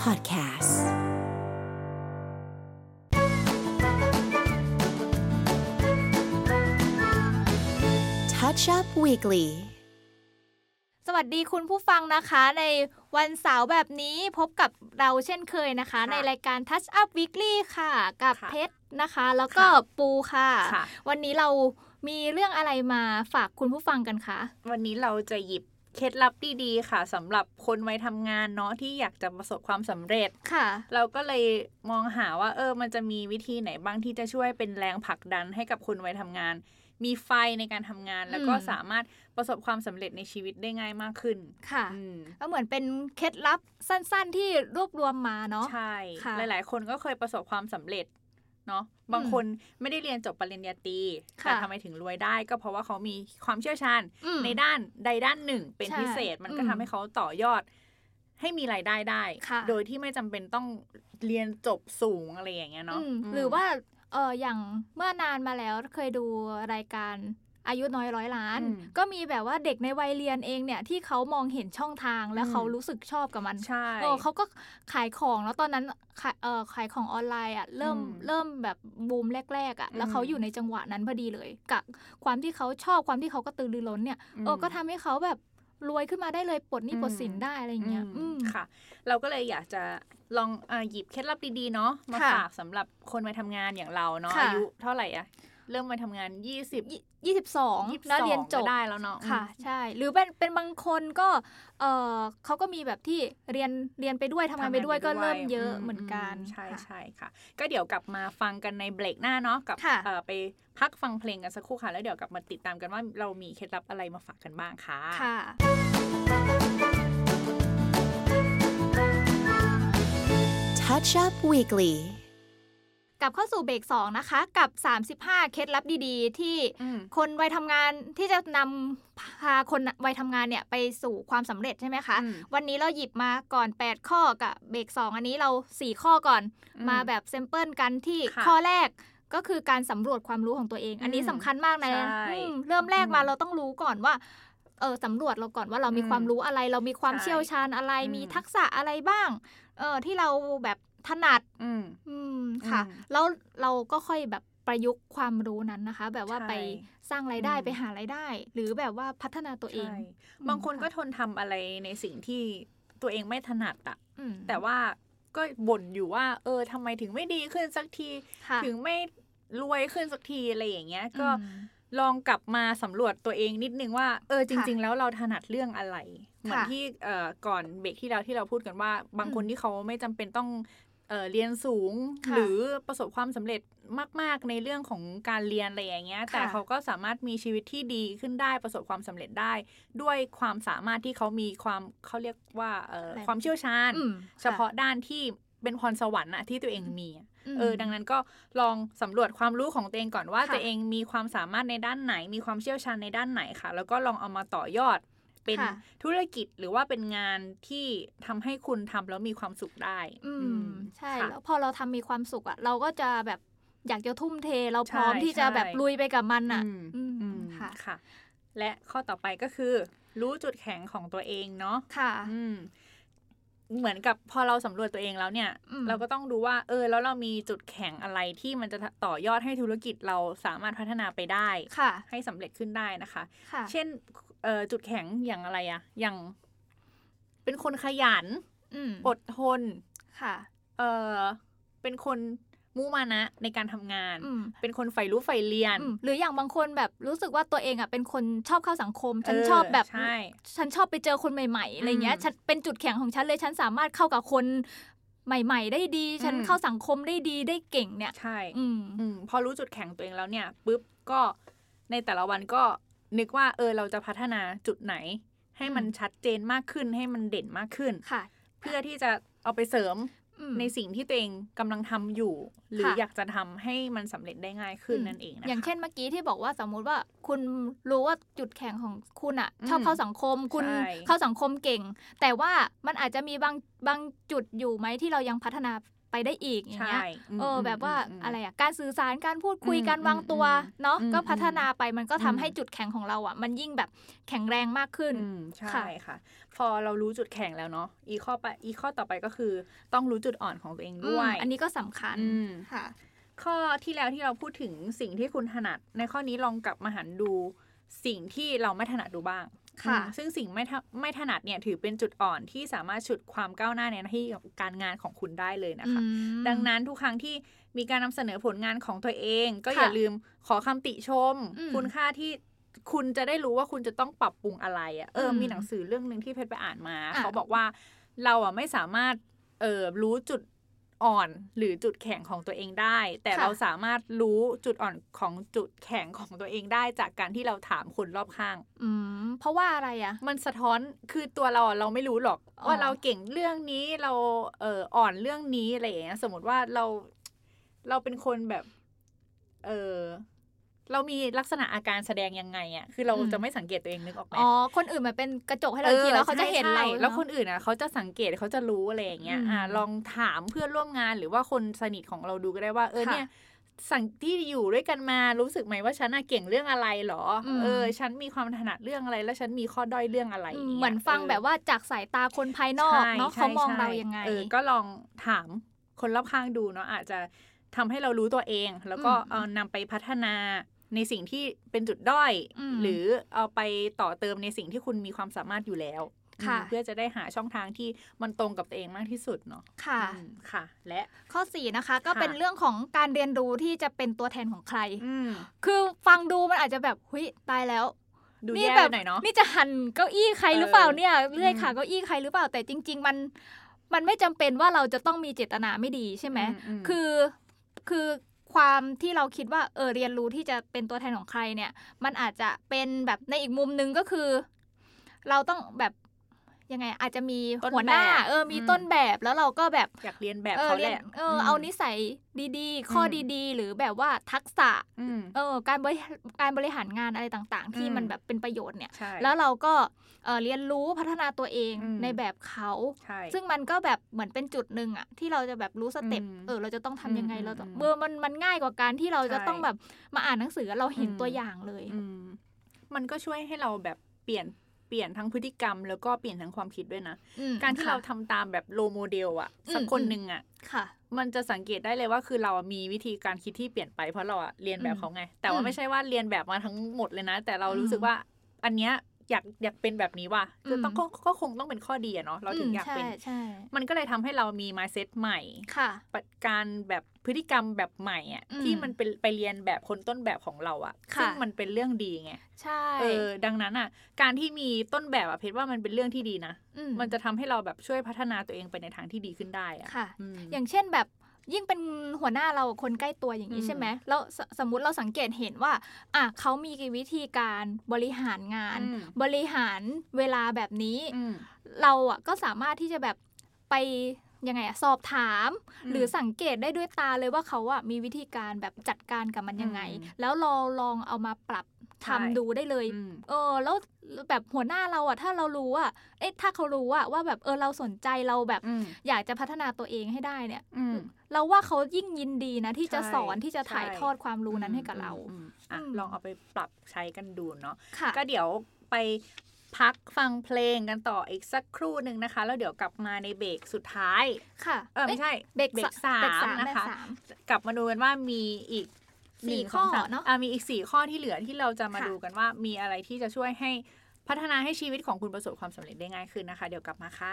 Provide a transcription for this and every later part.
Podcast Touch Up Weekly สวัสดีคุณผู้ฟังนะคะในวันเสาร์แบบนี้พบกับเราเช่นเคยนะคะในรายการ Touch Up Weekly ค่ะกับเพชรนะคะแล้วก็ปูค่ะวันนี้เรามีเรื่องอะไรมาฝากคุณผู้ฟังกันคะวันนี้เราจะหยิบเคล็ดลับดีๆค่ะสำหรับคนวัยทำงานเนาะที่อยากจะประสบความสำเร็จค่ะเราก็เลยมองหาว่ามันจะมีวิธีไหนบ้างที่จะช่วยเป็นแรงผลักดันให้กับคนวัยทำงานมีไฟในการทำงานแล้วก็สามารถประสบความสำเร็จในชีวิตได้ง่ายมากขึ้นค่ะก็เหมือนเป็นเคล็ดลับสั้นๆที่รวบรวมมาเนาะใช่หลายๆคนก็เคยประสบความสำเร็จเนาะบางคนไม่ได้เรียนจบปริญญาตรีแต่ทำไมถึงรวยได้ก็เพราะว่าเขามีความเชี่ยวชาญในด้านใดด้านหนึ่งเป็นพิเศษมันก็ทำให้เขาต่อยอดให้มีรายได้ได้โดยที่ไม่จำเป็นต้องเรียนจบสูงอะไรอย่างเงี้ยเนาะหรือว่าอย่างเมื่อนานมาแล้วเคยดูรายการอายุน้อยร้อยล้านก็มีแบบว่าเด็กในวัยเรียนเองเนี่ยที่เขามองเห็นช่องทางแล้วเขารู้สึกชอบกับมันเขาก็ขายของแล้วตอนนั้นขายของออนไลน์อ่ะเริ่มแบบบูมแรกๆอ่ะแล้วเขาอยู่ในจังหวะนั้นพอดีเลยกับความที่เขาชอบความที่เขากระตือรือร้นเนี่ยก็ทำให้เขาแบบรวยขึ้นมาได้เลยปลดหนี้ปลดสินได้อะไรอย่างเงี้ยค่ะเราก็เลยอยากจะลองหยิบเคล็ดลับดีๆเนาะมาฝากสำหรับคนมาทำงานอย่างเราเนาะอายุเท่าไหร่อะเริ่มมาทำงาน 22แล้วเรียนจบได้แล้วเนาะค่ะใช่หรือเป็นบางคนก็เขาก็มีแบบที่เรียนไปด้วยทำงานไปด้วยก็เริ่มเยอะเหมือนกันใช่ค่ะก็เดี๋ยวกลับมาฟังกันในเบรกหน้าเนาะกับไปพักฟังเพลงกันสักครู่ค่ะแล้วเดี๋ยวกลับมาติดตามกันว่าเรามีเคล็ดลับอะไรมาฝากกันบ้างค่ะ Touch Up Weekly กลับเข้าสู่เบรก2นะคะกับ35เคล็ดลับดีๆที่คนวัยทำงานที่จะนำพาคนวัยทำงานเนี่ยไปสู่ความสำเร็จใช่ไหมคะวันนี้เราหยิบมาก่อน8ข้อกับเบรก2อันนี้เรา4ข้อก่อนมาแบบเซมเปิลกันที่ข้อแรกก็คือการสำรวจความรู้ของตัวเองอันนี้สำคัญมากนะเริ่มแรกมาเราต้องรู้ก่อนว่าสำรวจเราก่อนว่าเรามีความรู้อะไรเรามีความเชี่ยวชาญอะไรมีทักษะอะไรบ้างที่เราแบบถนัดค่ะแล้วเราก็ค่อยแบบประยุกต์ความรู้นั้นนะคะแบบว่าไปสร้างรายได้ไปหารายได้หรือแบบว่าพัฒนาตัวเองบางคนก็ทนทำอะไรในสิ่งที่ตัวเองไม่ถนัดอ่ะแต่ว่าก็บ่นอยู่ว่าทำไมถึงไม่ดีขึ้นสักทีถึงไม่รวยขึ้นสักทีอะไรอย่างเงี้ยก็ลองกลับมาสำรวจตัวเองนิดนึงว่าจริงๆแล้วเราถนัดเรื่องอะไรเหมือนที่ก่อนเบรกที่แล้วที่เราพูดกันว่าบางคนที่เขาไม่จำเป็นต้องเรียนสูงหรือประสบความสำเร็จมากๆในเรื่องของการเรียนอะไรอย่างเงี้ยแต่เขาก็สามารถมีชีวิตที่ดีขึ้นได้ประสบความสำเร็จได้ด้วยความสามารถที่เขามีความเขาเรียกว่าความเชี่ยวชาญเฉพาะด้านที่เป็นพรสวรรค์อะที่ตัวเองมีดังนั้นก็ลองสำรวจความรู้ของตัวเองก่อนว่าตัวเองมีความสามารถในด้านไหนมีความเชี่ยวชาญในด้านไหนค่ะแล้วก็ลองเอามาต่อยอดเป็นธุรกิจหรือว่าเป็นงานที่ทำให้คุณทำแล้วมีความสุขได้ใช่แล้วพอเราทำมีความสุขอ่ะเราก็จะแบบอยากจะทุ่มเทเราพร้อมที่จะแบบลุยไปกับมันอ่ะค่ะและข้อต่อไปก็คือรู้จุดแข็งของตัวเองเนาะค่ะเหมือนกับพอเราสำรวจตัวเองแล้วเนี่ยเราก็ต้องดูว่าแล้วเรามีจุดแข็งอะไรที่มันจะต่อยอดให้ธุรกิจเราสามารถพัฒนาไปได้ให้สำเร็จขึ้นได้นะคะเช่นจุดแข็งอย่างอะไรอะอย่างเป็นคนขยันอดทนค่ะเป็นคนมุมานะในการทำงานเป็นคนใฝ่รู้ใฝ่เรียนหรืออย่างบางคนแบบรู้สึกว่าตัวเองอ่ะเป็นคนชอบเข้าสังคมฉันชอบแบบฉันชอบไปเจอคนใหม่ๆอะไรเงี้ยฉันเป็นจุดแข็งของฉันเลยฉันสามารถเข้ากับคนใหม่ๆได้ดีฉันเข้าสังคมได้ดีได้เก่งเนี่ยใช่พอรู้จุดแข็งตัวเองแล้วเนี่ยปุ๊บก็ในแต่ละวันก็นึกว่าเราจะพัฒนาจุดไหนให้มันชัดเจนมากขึ้นให้มันเด่นมากขึ้นเพื่อที่จะเอาไปเสริมในสิ่งที่ตัวเองกำลังทำอยู่หรืออยากจะทำให้มันสำเร็จได้ง่ายขึ้นนั่นเองนะคะอย่างเช่นเมื่อกี้ที่บอกว่าสมมุติว่าคุณรู้ว่าจุดแข็งของคุณอ่ะชอบเข้าสังคมคุณเข้าสังคมเก่งแต่ว่ามันอาจจะมีบางจุดอยู่ไหมที่เรายังพัฒนาไปได้อีกอย่างเงี้ยแบบว่าอะไรอ่ะการสื่อสารการพูดคุยการวางตัวเนาะก็พัฒนาไปมันก็ทำให้จุดแข็งของเราอ่ะมันยิ่งแบบแข็งแรงมากขึ้นใช่ค่ะพอเรารู้จุดแข็งแล้วเนาะอีข้อต่อไปก็คือต้องรู้จุดอ่อนของตัวเองด้วยอันนี้ก็สำคัญค่ะข้อที่แล้วที่เราพูดถึงสิ่งที่คุณถนัดในข้อนี้ลองกลับมาหันดูสิ่งที่เราไม่ถนัดดูบ้างค่ะซึ่งสิ่งไม่ถนัดเนี่ยถือเป็นจุดอ่อนที่สามารถฉุดความก้าวหน้าในหน้าที่การงานของคุณได้เลยนะคะดังนั้นทุกครั้งที่มีการนำเสนอผลงานของตัวเองก็อย่าลืมขอคำติชมคุณค่าที่คุณจะได้รู้ว่าคุณจะต้องปรับปรุงอะไรอ่ะมีหนังสือเรื่องนึงที่เพชรไปอ่านมาเขาบอกว่าเราอ่ะไม่สามารถรู้จุดอ่อนหรือจุดแข็งของตัวเองได้แต่เราสามารถรู้จุดอ่อนของจุดแข็งของตัวเองได้จากการที่เราถามคนรอบข้างเพราะว่าอะไรอ่ะมันสะท้อนคือตัวเราไม่รู้หรอกว่าเราเก่งเรื่องนี้เราอ่อนเรื่องนี้อะไรอย่างเงี้ยสมมติว่าเราเป็นคนแบบเรามีลักษณะอาการแสดงยังไงอ่ะคือเราจะไม่สังเกตตัวเองนึกออกไหมคนอื่นมันเป็นกระจกให้เราทีแล้วเขาจะเห็นเราแล้วคนอื่นอ่ะเขาจะสังเกตเขาจะรู้อะไรอย่างเงี้ยลองถามเพื่อนร่วมงานหรือว่าคนสนิทของเราดูก็ได้ว่าเนี่ยที่อยู่ด้วยกันมารู้สึกไหมว่าฉันเก่งเรื่องอะไรหรอฉันมีความถนัดเรื่องอะไรแล้วฉันมีข้อด้อยเรื่องอะไรเหมือนฟังแบบว่าจากสายตาคนภายนอกเนาะเขามองเรายังไงก็ลองถามคนรอบข้างดูเนาะอาจจะทำให้เรารู้ตัวเองแล้วก็เอานำไปพัฒนาในสิ่งที่เป็นจุดด้อยหรือเอาไปต่อเติมในสิ่งที่คุณมีความสามารถอยู่แล้วเพื่อจะได้หาช่องทางที่มันตรงกับตัวเองมากที่สุดเนาะค่ะและข้อ4นะคะก็เป็นเรื่องของการเรียนรู้ที่จะเป็นตัวแทนของใครคือฟังดูมันอาจจะแบบหุ้ยตายแล้วนี่แบบนี่จะหั่นเก้าอี้ใครหรือเปล่าเนี่ยเลื่อยขาเก้าอี้ใครหรือเปล่าแต่จริงๆมันไม่จำเป็นว่าเราจะต้องมีเจตนาไม่ดีใช่ไหมคือความที่เราคิดว่าเรียนรู้ที่จะเป็นตัวแทนของใครเนี่ยมันอาจจะเป็นแบบในอีกมุมนึงก็คือเราต้องแบบยังไงอาจจะมีหัวหน้ามีต้นแบบแล้วเราก็แบบอยากเรียนแบบเขาแหละเอานิสัยดีๆข้อดีๆหรือแบบว่าทักษะการบริหารงานอะไรต่างๆที่มันแบบเป็นประโยชน์เนี่ยแล้วเราก็เรียนรู้พัฒนาตัวเองในแบบเขาซึ่งมันก็แบบเหมือนเป็นจุดนึงอะที่เราจะแบบรู้สเต็ปเราจะต้องทำยังไงเราต้องมันง่ายกว่าการที่เราจะต้องแบบมาอ่านหนังสือเราเห็นตัวอย่างเลยมันก็ช่วยให้เราแบบเปลี่ยนทั้งพฤติกรรมแล้วก็เปลี่ยนทั้งความคิดด้วยนะการที่เราทำตามแบบโลโมเดลอะสักคนนึงอะมันจะสังเกตได้เลยว่าคือเรามีวิธีการคิดที่เปลี่ยนไปเพราะเราเรียนแบบเขาไงแต่ว่าไม่ใช่ว่าเรียนแบบมาทั้งหมดเลยนะแต่เรารู้สึกว่าอันเนี้ยอยากเป็นแบบนี้ว่ะคือก็คงต้องเป็นข้อดีเนาะเราถึงอยากเป็นมันก็เลยทำให้เรามี mindset ใหม่การแบบพฤติกรรมแบบใหม่อ่ะที่มันเป็นไปเรียนแบบคนต้นแบบของเราอ่ะซึ่งมันเป็นเรื่องดีไงใช่ดังนั้นอ่ะการที่มีต้นแบบเพชรว่ามันเป็นเรื่องที่ดีนะมันจะทำให้เราแบบช่วยพัฒนาตัวเองไปในทางที่ดีขึ้นได้อ่ะอย่างเช่นแบบยิ่งเป็นหัวหน้าเราคนใกล้ตัวอย่างนี้ใช่ไหมแล้วสมมุติเราสังเกตเห็นว่าเขามีวิธีการบริหารงานบริหารเวลาแบบนี้เราก็สามารถที่จะแบบไปยังไงสอบถามหรือสังเกตได้ด้วยตาเลยว่าเขามีวิธีการแบบจัดการกับมันยังไงแล้วเราลองเอามาปรับทำดูได้เลยแล้วแบบหัวหน้าเราถ้าเรารู้ถ้าเขารู้ว่าแบบเราสนใจเราแบบอยากจะพัฒนาตัวเองให้ได้เนี่ยเราว่าเขายิ่งยินดีนะที่จะสอนที่จะถ่ายทอดความรู้นั้นให้กับเราลองเอาไปปรับใช้กันดูเนาะก็เดี๋ยวไปพักฟังเพลงกันต่ออีกสักครู่นึงนะคะแล้วเดี๋ยวกลับมาในเบรกสุดท้ายค่ะไม่ใช่เบรก3นะคะกลับมาดูกันว่ามีอีก 4 ข้อเนาะมีอีก4ข้อที่เหลือที่เราจะมาดูกันว่ามีอะไรที่จะช่วยให้พัฒนาให้ชีวิตของคุณประสบความสำเร็จได้ง่ายขึ้นนะคะเดี๋ยวกลับมาค่ะ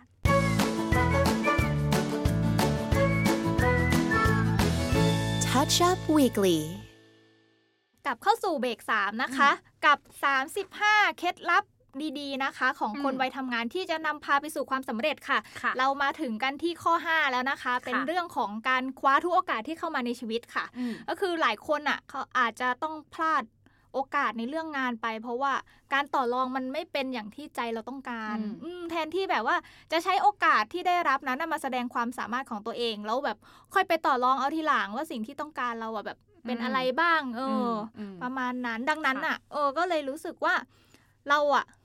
Touch Up Weekly กลับเข้าสู่เบรก3นะคะกับ35เคล็ดลับดีๆนะคะของคนวัยทำงานที่จะนำพาไปสู่ความสำเร็จค่ะเรามาถึงกันที่ข้อ5แล้วนะคะเป็นเรื่องของการคว้าทุกโอกาสที่เข้ามาในชีวิตค่ะก็คือหลายคนเขาอาจจะต้องพลาดโอกาสในเรื่องงานไปเพราะว่าการต่อรองมันไม่เป็นอย่างที่ใจเราต้องการแทนที่แบบว่าจะใช้โอกาสที่ได้รับนั้นมาแสดงความสามารถของตัวเองแล้วแบบค่อยไปต่อรองเอาทีหลังว่าสิ่งที่ต้องการเราแบบเป็นอะไรบ้างประมาณนั้นดังนั้นก็เลยรู้สึกว่าเรา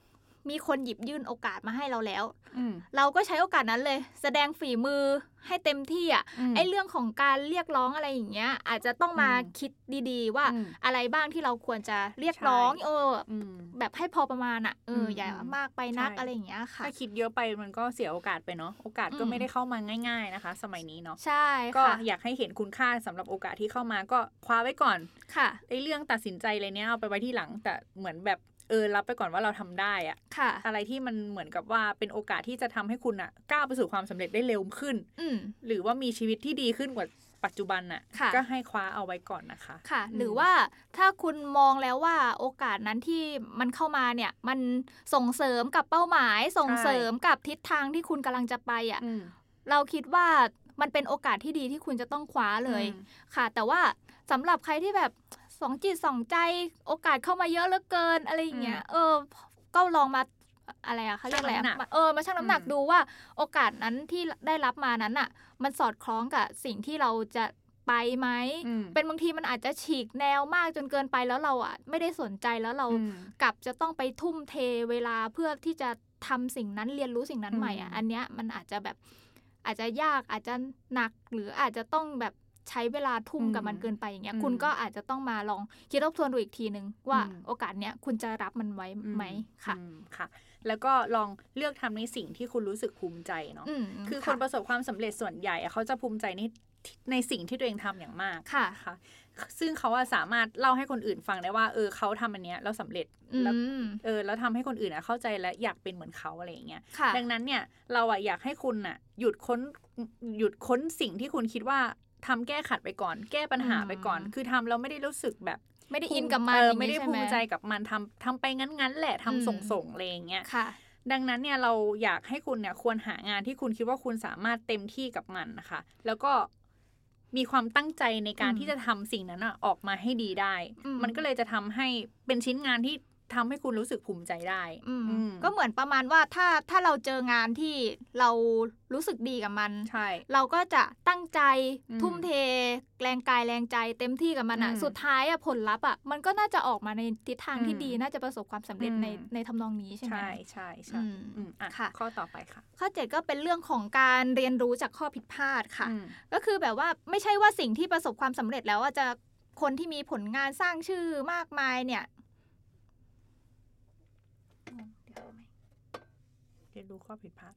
มีคนหยิบยื่นโอกาสมาให้เราแล้วเราก็ใช้โอกาสนั้นเลยแสดงฝีมือให้เต็มที่อ่ะไอ้เรื่องของการเรียกร้องอะไรอย่างเงี้ยอาจจะต้องมาคิดดีๆว่าอะไรบ้างที่เราควรจะเรียกร้องแบบให้พอประมาณอ่ะอย่ามากไปนักอะไรอย่างเงี้ยค่ะถ้าคิดเยอะไปมันก็เสียโอกาสไปเนาะโอกาสก็ไม่ได้เข้ามาง่ายๆนะคะสมัยนี้เนาะใช่ก็อยากให้เห็นคุณค่าสำหรับโอกาสที่เข้ามาก็คว้าไว้ก่อนค่ะไอ้เรื่องตัดสินใจอะไรเนี้ยเอาไปไว้ที่หลังแต่เหมือนแบบรับไปก่อนว่าเราทำได้อะอะไรที่มันเหมือนกับว่าเป็นโอกาสที่จะทำให้คุณอะก้าวไปสู่ความสำเร็จได้เร็วขึ้นหรือว่ามีชีวิตที่ดีขึ้นกว่าปัจจุบันน่ะก็ให้คว้าเอาไว้ก่อนนะคะค่ะหรือว่าถ้าคุณมองแล้วว่าโอกาสนั้นที่มันเข้ามาเนี่ยมันส่งเสริมกับเป้าหมายส่งเสริมกับทิศทางที่คุณกำลังจะไปอ่ะเราคิดว่ามันเป็นโอกาสที่ดีที่คุณจะต้องคว้าเลยค่ะแต่ว่าสำหรับใครที่แบบสองจิตสองใจโอกาสเข้ามาเยอะเหลือเกินอะไรอย่างเงี้ยก็ลองมาอะไรอะเขาเรียกอะไรมาชั่งน้ำหนักดูว่าโอกาสนั้นที่ได้รับมานั้นอะมันสอดคล้องกับสิ่งที่เราจะไปไหมเป็นบางทีมันอาจจะฉีกแนวมากจนเกินไปแล้วเราอะไม่ได้สนใจแล้วเรากลับจะต้องไปทุ่มเทเวลาเพื่อที่จะทำสิ่งนั้นเรียนรู้สิ่งนั้นใหม่อะอันเนี้ยมันอาจจะแบบอาจจะยากอาจจะหนักหรืออาจจะต้องแบบใช้เวลาทุ่มกับมันเกินไปอย่างเงี้ยคุณก็อาจจะต้องมาลองคิดทบทวนดูอีกทีนึงว่าโอกาสเนี้ยคุณจะรับมันไว้ไหมค่ะค่ะแล้วก็ลองเลือกทำในสิ่งที่คุณรู้สึกภูมิใจเนาะคือคนประสบความสำเร็จส่วนใหญ่เขาจะภูมิใจในสิ่งที่ตัวเองทำอย่างมากค่ะซึ่งเขาสามารถเล่าให้คนอื่นฟังได้ว่าเขาทำอันเนี้ยแล้วสำเร็จแล้วทำให้คนอื่นเข้าใจและอยากเป็นเหมือนเขาอะไรอย่างเงี้ยดังนั้นเนี่ยเราอยากให้คุณหยุดค้นสิ่งที่คุณคิดว่าทำแก้ขัดไปก่อนแก้ปัญหาไปก่อนคือทำแล้วไม่ได้รู้สึกแบบไม่ได้อินกับมันไม่ได้ภูมิใจกับมันทำไปงั้นแหละทำส่งอะไรอย่างเงี้ยดังนั้นเนี่ยเราอยากให้คุณเนี่ยควรหางานที่คุณคิดว่าคุณสามารถเต็มที่กับมันนะคะแล้วก็มีความตั้งใจในการที่จะทำสิ่งนั้นออกมาให้ดีได้มันก็เลยจะทำให้เป็นชิ้นงานที่ทำให้คุณรู้สึกภูมิใจได้ก็เหมือนประมาณว่าถ้าเราเจองานที่เรารู้สึกดีกับมันเราก็จะตั้งใจทุ่มเทแรงกายแรงใจเต็มที่กับมันสุดท้ายผลลัพธ์มันก็น่าจะออกมาในทิศทางที่ดีน่าจะประสบความสำเร็จในทำนองนี้ใช่ไหมใช่ค่ะข้อต่อไปค่ะข้อ 7ก็เป็นเรื่องของการเรียนรู้จากข้อผิดพลาดค่ะก็คือแบบว่าไม่ใช่ว่าสิ่งที่ประสบความสำเร็จแล้วจะคนที่มีผลงานสร้างชื่อมากมายเนี่ยเรียนรู้ข้อผิดพลาด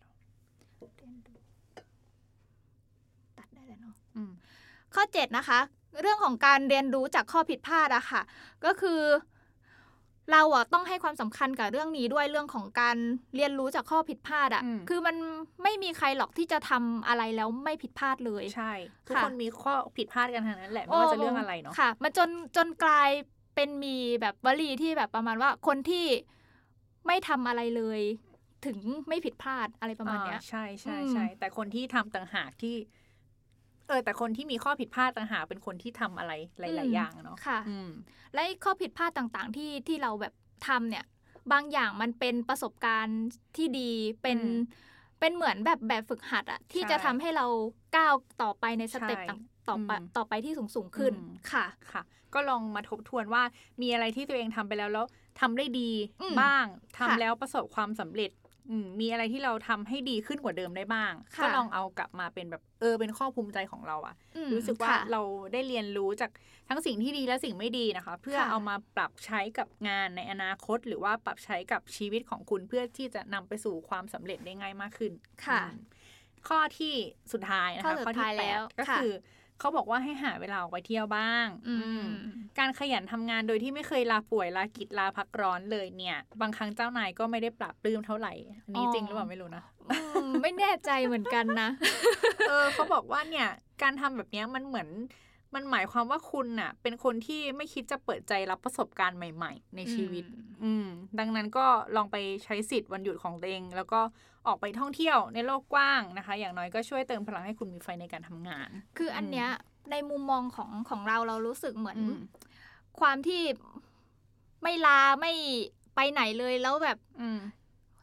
ตัดได้แล้วเนาะข้อ 7นะคะเรื่องของการเรียนรู้จากข้อผิดพลาดอะค่ะก็คือเราต้องให้ความสำคัญกับเรื่องนี้ด้วยเรื่องของการเรียนรู้จากข้อผิดพลาดคือมันไม่มีใครหรอกที่จะทำอะไรแล้วไม่ผิดพลาดเลยใช่ทุกคนมีข้อผิดพลาดกันทั้งนั้นแหละไม่ว่าจะเรื่องอะไรเนาะค่ะมันจนกลายเป็นมีแบบวลีที่แบบประมาณว่าคนที่ไม่ทำอะไรเลยถึงไม่ผิดพลาดอะไรประมาณเนี้ยใช่ใช่ใช่แต่คนที่ทำต่างหากที่แต่คนที่มีข้อผิดพลาดต่างหากเป็นคนที่ทำอะไรหลายๆอย่างเนาะค่ะและข้อผิดพลาดต่างๆที่เราแบบทำเนี่ยบางอย่างมันเป็นประสบการณ์ที่ดีเป็นเหมือนแบบฝึกหัดที่จะทำให้เราก้าวต่อไปในสเต็ปต่อไปที่สูงขึ้นค่ะค่ะก็ลองมาทบทวนว่ามีอะไรที่ตัวเองทำไปแล้วทำได้ดีบ้างทำแล้วประสบความสำเร็จมีอะไรที่เราทำให้ดีขึ้นกว่าเดิมได้บ้างก็ลองเอากลับมาเป็นแบบเป็นข้อภูมิใจของเรารู้สึกว่าเราได้เรียนรู้จากทั้งสิ่งที่ดีและสิ่งไม่ดีนะคะเพื่อเอามาปรับใช้กับงานในอนาคตหรือว่าปรับใช้กับชีวิตของคุณเพื่อที่จะนำไปสู่ความสำเร็จได้ง่ายมากขึ้นค่ะข้อที่สุดท้ายนะคะข้อที่ 8ก็คือเขาบอกว่าให้หาเวลาออกไปเที่ยวบ้างการขยันทำงานโดยที่ไม่เคยลาป่วยลากิจลาพักร้อนเลยเนี่ยบางครั้งเจ้านายก็ไม่ได้ปรับปลื้มเท่าไหร่อันนี้จริงหรือเปล่าไม่รู้นะไม่แน่ใจเหมือนกันนะเขาบอกว่าเนี่ยการทำแบบนี้มันเหมือนมันหมายความว่าคุณน่ะเป็นคนที่ไม่คิดจะเปิดใจรับประสบการณ์ใหม่ๆในชีวิตดังนั้นก็ลองไปใช้สิทธิ์วันหยุดของตัวเองแล้วก็ออกไปท่องเที่ยวในโลกกว้างนะคะอย่างน้อยก็ช่วยเติมพลังให้คุณมีไฟในการทำงานคืออันเนี้ยในมุมมองของเรารู้สึกเหมือนความที่ไม่ลาไม่ไปไหนเลยแล้วแบบ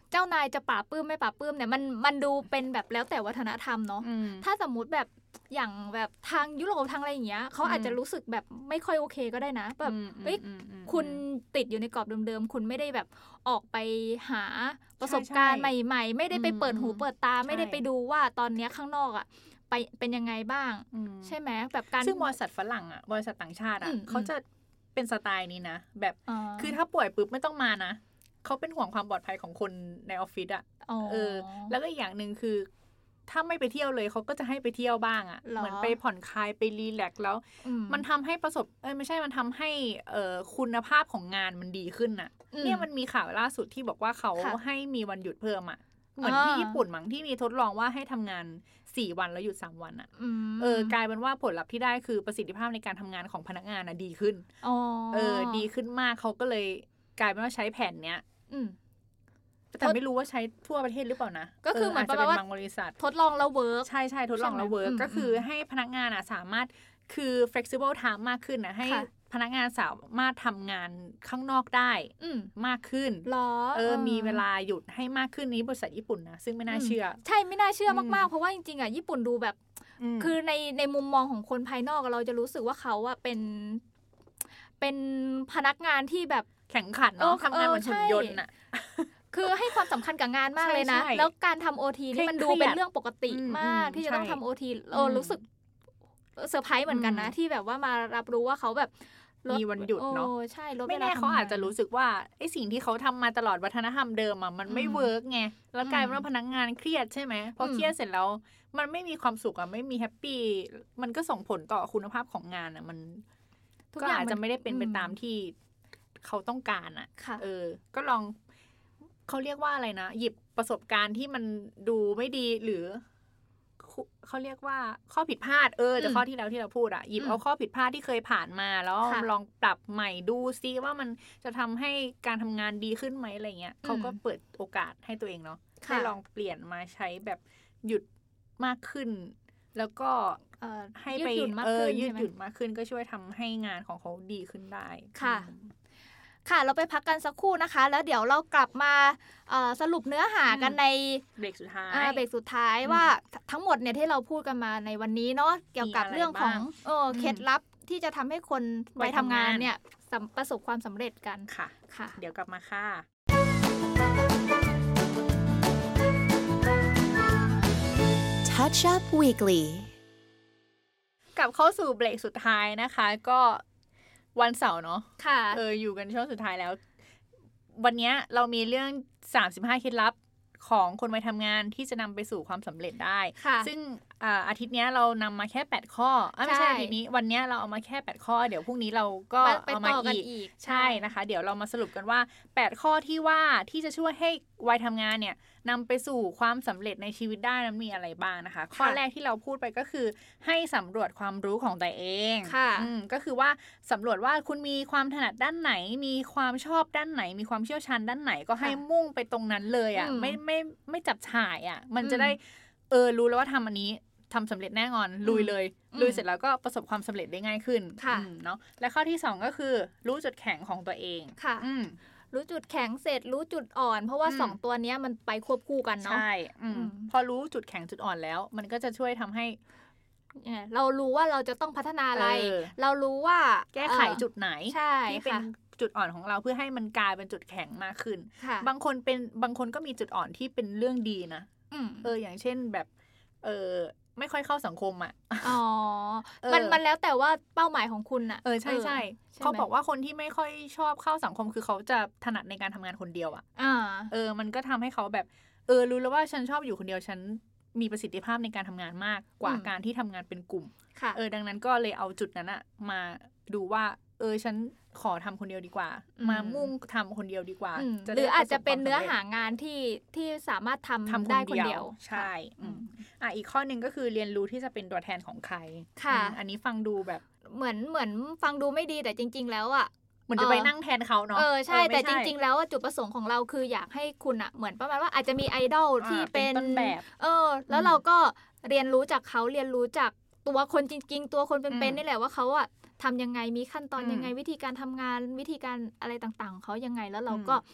เจ้านายจะปราบปลื้มไม่ปราบปลื้มเนี่ยมันดูเป็นแบบแล้วแต่วัฒนธรรมเนาะถ้าสมมุติแบบอย่างแบบทางยุโรปทางอะไรอย่างเงี้ยเขาอาจจะรู้สึกแบบไม่ค่อยโอเคก็ได้นะแบบเฮ้ยคุณติดอยู่ในกรอบเดิมๆคุณไม่ได้แบบออกไปหาประสบการณ์ใหม่ๆไม่ได้ไปเปิดหูเปิดตาไม่ได้ไปดูว่าตอนนี้ข้างนอกอ่ะไปเป็นยังไงบ้างใช่ไหมแบบการซึ่งบริษัทฝรั่งอ่ะบริษัทต่างชาติอ่ะเขาจะเป็นสไตล์นี้นะแบบคือถ้าป่วยปุ๊บไม่ต้องมานะเขาเป็นห่วงความปลอดภัยของคนในออฟฟิศอ่ะแล้วก็อีกอย่างนึงคือถ้าไม่ไปเที่ยวเลยเขาก็จะให้ไปเที่ยวบ้างอ่ะเหมือนไปผ่อนคลายไปรีแลกซ์แล้วมันทำให้ไม่ใช่มันทำให้คุณภาพของงานมันดีขึ้นน่ะเนี่ยมันมีข่าวล่าสุดที่บอกว่าเขาให้มีวันหยุดเพิ่มอ่ะเหมือนที่ญี่ปุ่นมั้งที่มีทดลองว่าให้ทำงาน4 วันแล้วหยุด3 วันอ่ะกลายเป็นว่าผลลัพธ์ที่ได้คือประสิทธิภาพในการทำงานของพนักงานน่ะดีขึ้นดีขึ้นมากเขาก็เลยกลายเป็นว่าใช้แผนเนี้ยแต่ไม่รู้ว่าใช้ทั่วประเทศหรือเปล่านะก็คือเหมือนประมาณว่าทดลองแล้วเวิร์กใช่ทดลองแล้วเวิร์กก็คือให้พนักงานสามารถคือ flexible time มากขึ้นนะให้พนักงานสามารถทำงานข้างนอกได้มากขึ้นมีเวลาหยุดให้มากขึ้นนี้บริษัทญี่ปุ่นนะซึ่งไม่น่าเชื่อใช่ไม่น่าเชื่อมากๆเพราะว่าจริงๆอ่ะญี่ปุ่นดูแบบคือในมุมมองของคนภายนอกเราจะรู้สึกว่าเขาอ่ะเป็นพนักงานที่แบบแข่งขันเนาะทำงานเหมือนหุ่นยนต์อ่ะคือให้ความสำคัญกับงานมากเลยนะแล้วการทำ OT นี่มันดูเป็นเรื่องปกติมากที่จะต้องทำ OT รู้สึกเซอร์ไพรส์เหมือนกันนะที่แบบว่ามารับรู้ว่าเขาแบบมีวันหยุดเนาะใช่ไม่แน่เขาอาจจะรู้สึกว่าไอ้สิ่งที่เขาทำมาตลอดวัฒนธรรมเดิมอ่ะมันไม่เวิร์กไงแล้วกลายเป็นว่าพนักงานเครียดใช่ไหมพอเครียดเสร็จแล้วมันไม่มีความสุขอ่ะไม่มีแฮปปี้มันก็ส่งผลต่อคุณภาพของงานอ่ะมันก็อาจจะไม่ได้เป็นไปตามที่เขาต้องการอ่ะก็ลองเขาเรียกว่าอะไรนะหยิบประสบการณ์ที่มันดูไม่ดีหรือเขาเรียกว่าข้อผิดพลาดแต่ข้อที่แล้วที่เราพูดอ่ะหยิบเอาข้อผิดพลาดที่เคยผ่านมาแล้วลองปรับใหม่ดูซิว่ามันจะทำให้การทำงานดีขึ้นไหมอะไรเงี้ยเขาก็เปิดโอกาสให้ตัวเองเนาะให้ลองเปลี่ยนมาใช้แบบหยุดมากขึ้นแล้วก็ให้ไปยืดหยุ่นมากขึ้นก็ช่วยทำให้งานของเขาดีขึ้นได้ค่ะเราไปพักกันสักครู่นะคะแล้วเดี๋ยวเรากลับมาสรุปเนื้อหากันในเบรกสุดท้ายว่าทั้งหมดเนี่ยที่เราพูดกันมาในวันนี้เนาะเกี่ยวกับเรื่องของเคล็ดลับที่จะทำให้คนวัยทำงานเนี่ยประสบความสำเร็จกันค่ะเดี๋ยวกลับมาค่ะ Touch Up Weekly กลับเข้าสู่เบรกสุดท้ายนะคะก็วันเสาร์เนาะค่ะอยู่กันช่วงสุดท้ายแล้ววันนี้เรามีเรื่อง35เคล็ดลับของคนวัยทำงานที่จะนำไปสู่ความสำเร็จได้ซึ่งอาทิตย์นี้เรานำมาแค่8ข้อไม่ใช่อาทิตย์นี้วันนี้เราเอามาแค่8ข้อเดี๋ยวพรุ่งนี้เราก็เอามาอีกใช่นะคะเดี๋ยวเรามาสรุปกันว่า8ข้อที่จะช่วยให้วัยทำงานเนี่ยนำไปสู่ความสำเร็จในชีวิตได้นั้นมีอะไรบ้างนะคะข้อแรกที่เราพูดไปก็คือให้สำรวจความรู้ของตัวเองก็คือว่าสำรวจว่าคุณมีความถนัดด้านไหนมีความชอบด้านไหนมีความเชี่ยวชาญด้านไหนก็ให้มุ่งไปตรงนั้นเลยอ่ะไม่จับฉ่ายอ่ะมันจะได้รู้แล้วว่าทำอันนี้ทำสำเร็จแน่นอนลุยเลยลุยเสร็จแล้วก็ประสบความสำเร็จได้ง่ายขึ้นเนาะและข้อที่2ก็คือรู้จุดแข็งของตัวเองค่ะรู้จุดแข็งเสร็จรู้จุดอ่อนเพราะว่า2ตัวนี้มันไปควบคู่กันเนาะใช่พอรู้จุดแข็งจุดอ่อนแล้วมันก็จะช่วยทำให้เรารู้ว่าเราจะต้องพัฒนาอะไรเรารู้ว่าแก้ไขจุดไหนที่เป็นจุดอ่อนของเราเพื่อให้มันกลายเป็นจุดแข็งมากขึ้นบางคนก็มีจุดอ่อนที่เป็นเรื่องดีนะอย่างเช่นแบบไม่ค่อยเข้าสังคมอ่ะมันแล้วแต่ว่าเป้าหมายของคุณอ่ะใช่เขาบอกว่าคนที่ไม่ค่อยชอบเข้าสังคมคือเขาจะถนัดในการทำงานคนเดียวอ่ะมันก็ทำให้เขาแบบรู้แล้วว่าฉันชอบอยู่คนเดียวฉันมีประสิทธิภาพในการทำงานมากกว่าการที่ทำงานเป็นกลุ่มดังนั้นก็เลยเอาจุดนั้นอ่ะมาดูว่าฉันขอทำคนเดียวดีกว่ามามุ่งทำคนเดียวดีกว่าหรืออาจจะเป็นเนื้อหางานที่สามารถทำได้คนเดียวใช่อีกข้อนึงก็คือเรียนรู้ที่จะเป็นตัวแทนของใครอันนี้ฟังดูแบบเหมือนฟังดูไม่ดีแต่จริงๆแล้วอ่ะเหมือนจะไปนั่งแทนเขาเนาะใช่แต่จริงๆแล้วจุดประสงค์ของเราคืออยากให้คุณอ่ะเหมือนประมาณว่าอาจจะมีไอดอลที่เป็นต้นแบบแล้วเราก็เรียนรู้จากเขาเรียนรู้จากตัวคนจริงๆตัวคนเป็นๆนี่แหละว่าเขาอ่ะทำยังไงมีขั้นตอนยังไงวิธีการทำงานวิธีการอะไรต่างๆของเขายังไงแล้วเราก็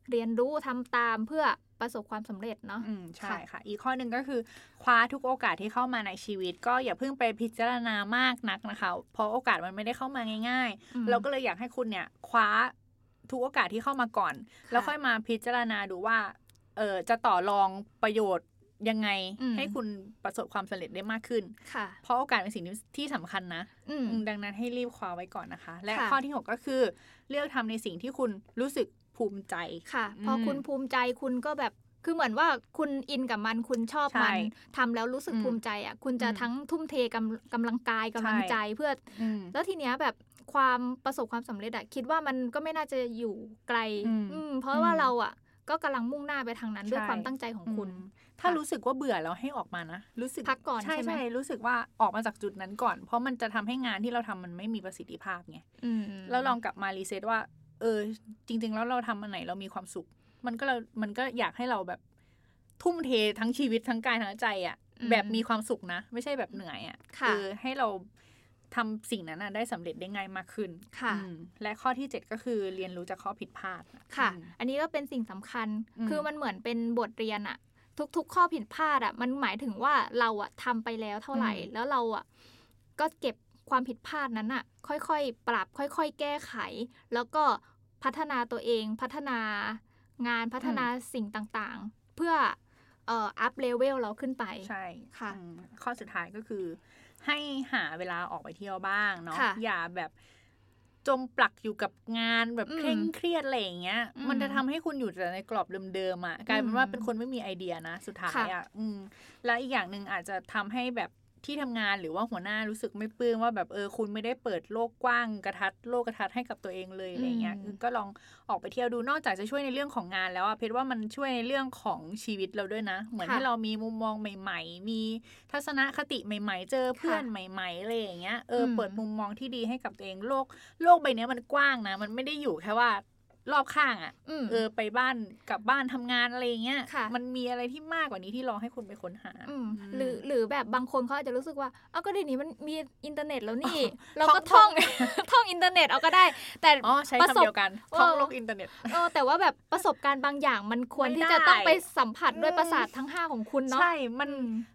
เรียนรู้ทำตามเพื่อประสบความสำเร็จเนาะใช่ค่ะอีกข้อหนึ่งก็คือคว้าทุกโอกาสที่เข้ามาในชีวิตก็อย่าเพิ่งไปพิจารณามากนักนะคะเพราะโอกาสมันไม่ได้เข้ามาง่ายๆเราก็เลยอยากให้คุณเนี่ยคว้าทุกโอกาสที่เข้ามาก่อนแล้วค่อยมาพิจารณาดูว่าจะต่อรองประโยชน์ยังไงให้คุณประสบความสำเร็จได้มากขึ้นเพราะโอกาสเป็นสิ่งที่สำคัญนะดังนั้นให้รีบคว้าไว้ก่อนนะคะและข้อที่6ก็คือเลือกทำในสิ่งที่คุณรู้สึกภูมิใจค่ะพอคุณภูมิใจคุณก็แบบคือเหมือนว่าคุณอินกับมันคุณชอบมันทำแล้วรู้สึกภูมิใจอ่ะคุณจะทั้งทุ่มเทกำลังกายกำลังใจเพื่อแล้วทีเนี้ยแบบความประสบความสำเร็จอ่ะคิดว่ามันก็ไม่น่าจะอยู่ไกลเพราะว่าเราอ่ะก็กำลังมุ่งหน้าไปทางนั้นด้วยความตั้งใจของคุณถ้ารู้สึกว่าเบื่อแล้วให้ออกมานะรู้สึกพักก่อนใช่ไหมรู้สึกว่าออกมาจากจุดนั้นก่อนเพราะมันจะทำให้งานที่เราทำมันไม่มีประสิทธิภาพไงแล้วลองกลับมารีเซ็ตว่าจริงๆแล้วเราทำอันไหนเรามีความสุขมันก็อยากให้เราแบบทุ่มเททั้งชีวิตทั้งกายทั้งใจอ่ะแบบมีความสุขนะไม่ใช่แบบเหนื่อยอ่ะให้เราทำสิ่งนั้นได้สำเร็จได้ง่ายมากขึ้นค่ะและข้อที่7ก็คือเรียนรู้จากข้อผิดพลาดค่ะอันนี้ก็เป็นสิ่งสำคัญคือมันเหมือนเป็นบทเรียนอ่ะทุกข้อผิดพลาดอ่ะมันหมายถึงว่าเราอ่ะทำไปแล้วเท่าไหร่แล้วเราอ่ะก็เก็บความผิดพลาดนั้นอ่ะค่อยๆปรับค่อยๆแก้ไขแล้วก็พัฒนาตัวเองพัฒนางานพัฒนาสิ่งต่างๆเพื่ออัพเลเวลเราขึ้นไปใช่ค่ะข้อสุดท้ายก็คือให้หาเวลาออกไปเที่ยวบ้างเนาะอย่าแบบจมปลักอยู่กับงานแบบเคร่งเครียดอะไรอย่างเงี้ยมันจะทำให้คุณอยู่แต่ในกรอบเดิมๆอ่ะกลายเป็นว่าเป็นคนไม่มีไอเดียนะสุดท้ายอ่ะแล้วอีกอย่างนึงอาจจะทำให้แบบที่ทำงานหรือว่าหัวหน้ารู้สึกไม่ปลื้มว่าแบบคุณไม่ได้เปิดโลกกว้างโลกกระทัดให้กับตัวเองเลยอะไรเงี้ยก็ลองออกไปเที่ยวดูนอกจากจะช่วยในเรื่องของงานแล้วเพชรว่ามันช่วยในเรื่องของชีวิตเราด้วยนะเหมือนให้เรามีมุมมองใหม่ๆมีทัศนคติใหม่ๆเจอเพื่อนใหม่ๆอะไรอย่างเงี้ยเปิดมุมมองที่ดีให้กับตัวเองโลกใบนี้มันกว้างนะมันไม่ได้อยู่แค่ว่ารอบข้างอ่ะไปบ้านกลับบ้านทำงานอะไรเงี้ยมันมีอะไรที่มากกว่านี้ที่รอให้คุณไปค้นหาหรือแบบบางคนเขาอาจจะรู้สึกว่าเอาก็เดี๋ยวนี้มันมีอินเทอร์เน็ตแล้วนี่เราก็ท่องอินเทอร์เน็ตเอาก็ได้แต่ใช้คำเดียวกันท่องโลกอินเทอร์เน็ตแต่ว่าแบบประสบการณ์บางอย่างมันควรที่จะต้องไปสัมผัสด้วยประสาททั้ง5ของคุณเนาะใช่มัน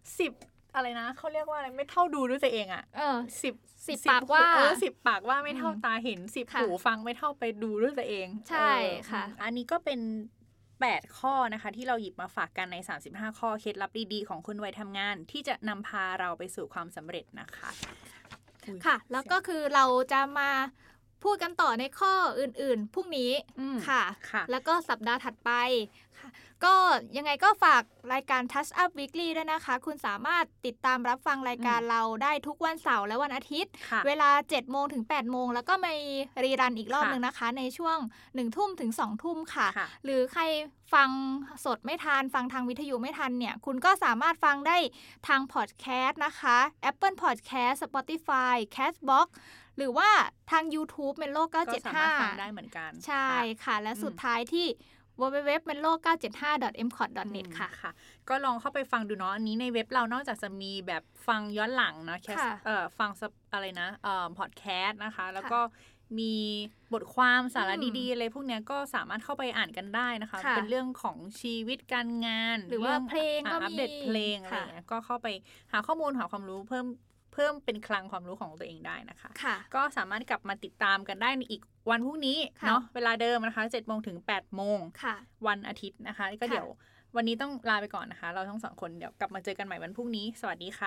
10อะไรนะเขาเรียกว่าอะไรไม่เท่าดูด้วยตัวเองอ่ะ 10 ปากว่า 10 ปากว่าไม่เท่าตาเห็น10 หูฟังไม่เท่าไปดูด้วยตัวเองใช่ค่ะอันนี้ก็เป็น8ข้อนะคะที่เราหยิบมาฝากกันใน35ข้อเคล็ดลับดีๆของคนวัยทำงานที่จะนำพาเราไปสู่ความสำเร็จนะคะค่ะแล้วก็คือเราจะมาพูดกันต่อในข้ออื่นๆพรุ่งนี้ค่ะแล้วก็สัปดาห์ถัดไปค่ะก็ยังไงก็ฝากรายการ Touch Up Weekly ด้วยนะคะคุณสามารถติดตามรับฟังรายการเราได้ทุกวันเสาร์และวันอาทิตย์เวลา 7:00 นถึง 8:00 นแล้วก็มีรีรันอีกรอบนึงนะคะในช่วง 1 ทุ่มถึง 2 ทุ่มค่ะหรือใครฟังสดไม่ทันฟังทางวิทยุไม่ทันเนี่ยคุณก็สามารถฟังได้ทางพอดแคสต์นะคะ Apple Podcast Spotify Castbox หรือว่าทาง YouTube Melo 975 ก็สามารถฟังได้เหมือนกันใช่ค่ะและสุดท้ายที่www.melo975.mcot.net ค่ะก็ลองเข้าไปฟังดูเนาะอันนี้ในเว็บเรานอกจากจะมีแบบฟังย้อนหลังนะฟังอะไรนะพอดแคสต์นะคะแล้วก็มีบทความสาระดีๆอะไรพวกเนี้ยก็สามารถเข้าไปอ่านกันได้นะคะเป็นเรื่องของชีวิตการงานหรือว่าเพลงก็มีอัปเดตเพลงอะไรเงี้ยก็เข้าไปหาข้อมูลหาความรู้เพิ่มเป็นคลังความรู้ของตัวเองได้นะคะก็สามารถกลับมาติดตามกันได้ในอีกวันพรุ่งนี้เนาะเวลาเดิมนะคะ 7:00 นถึง 8:00 นวันอาทิตย์นะคะก็เดี๋ยววันนี้ต้องลาไปก่อนนะคะเราทั้ง2คนเดี๋ยวกลับมาเจอกันใหม่วันพรุ่งนี้สวัสดีค่ะ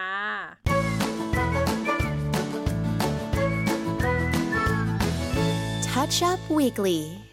Touch Up Weekly